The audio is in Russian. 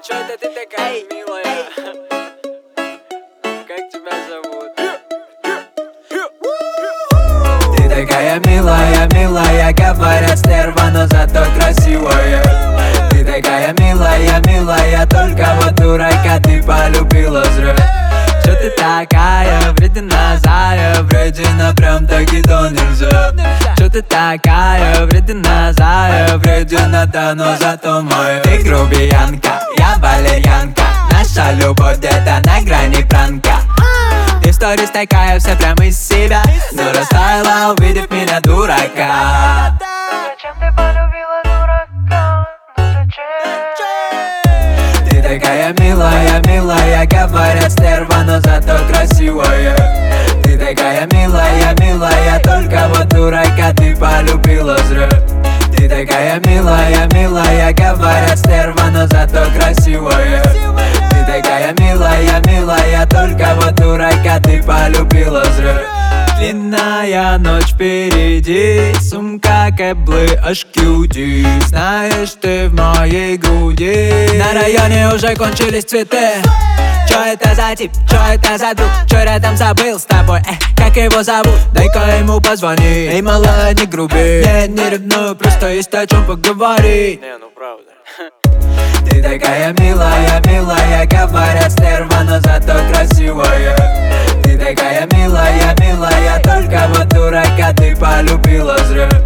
чё это ты такая милая? Как тебя зовут? Ты такая милая, милая, говорят стерва, но зато красивая. Ты такая милая, милая, только вот дурака ты полюбила зря. Чё ты такая вредина, зая, вредина, прям так и то нельзя. Чё ты такая вредина, зая, вредина, да, но зато моя. Ты грубиянка, я валерьянка, наша любовь где-то на грани пранка. Ты в сторис такая вся прям из себя, но растаяла, увидев меня дурака. Зачем ты полюбила дурака? Ну зачем? Ты такая милая, милая, говорят стерва, но зато красивая. Ты такая милая, милая, только вот дурака ты полюбила зря. Ты такая милая, милая, говорят стерва, но зато красивая. Ты такая милая, милая, только вот дурака ты полюбила зря. Длинная ночь впереди, сумка, кэблы, аж кьюти. Знаешь, ты в моей груди. На районе уже кончились цветы. Чё это за тип, чё это за друг, чё рядом забыл с тобой, как его зовут? Дай-ка ему позвони. Эй, малая, не груби, не ревную, просто есть о чем поговорить. Не, ну правда. Ты такая милая, милая, говорят стерва, но зато красивая. Ты такая милая, милая, только вот дурака ты полюбила зря.